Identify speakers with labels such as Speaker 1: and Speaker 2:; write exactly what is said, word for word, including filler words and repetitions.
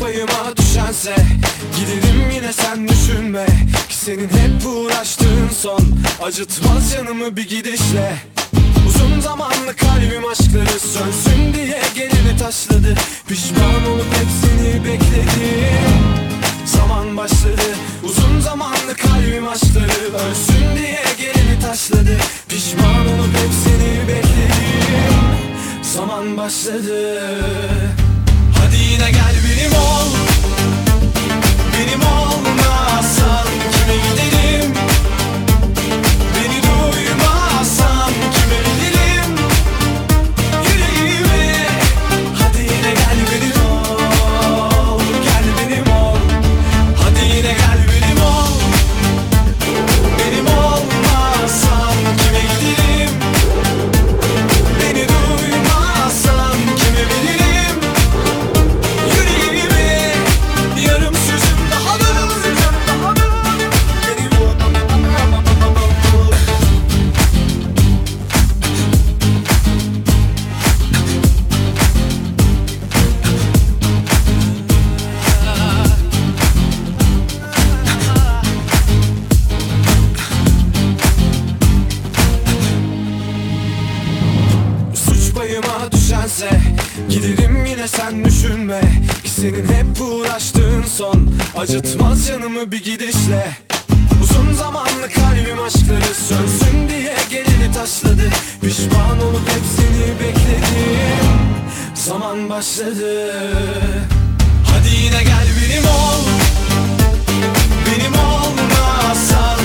Speaker 1: payıma düşense giderim yine, sen düşünme ki senin hep uğraştığın son acıtmaz canımı bir gidişle. Uzun zamanlı kalbim aşkları sönsün diye gelini taşladı. Pişman olup hep seni bekledim. Zaman başladı. Uzun zamanlı kalbim aşkları ölsün diye gelini taşladı. Pişman olup hep seni bekledim. Zaman başladı. Hadi yine gel benim ol. Benim olmazsan kime giderim? Beni duymazsan kime bilirim? Yüreğime. Hadi yine gel benim ol. Gel benim ol. Hadi yine gel benim ol. Benim olmazsan kime giderim? Beni duymazsan kime bilirim? Yüreğime. Yarım sözüm daha da daha da benim ol. Suç payıma düşense giderim yine, sen düşünme ki senin hep uğraştığın son acıtmaz canımı bir gidişle. Uzun zamanlı kalbim aşkları sönsün diye gelini taşladı. Pişman olup hep seni bekledim. Zaman başladı. Hadi yine gel benim ol. Benim olmazsan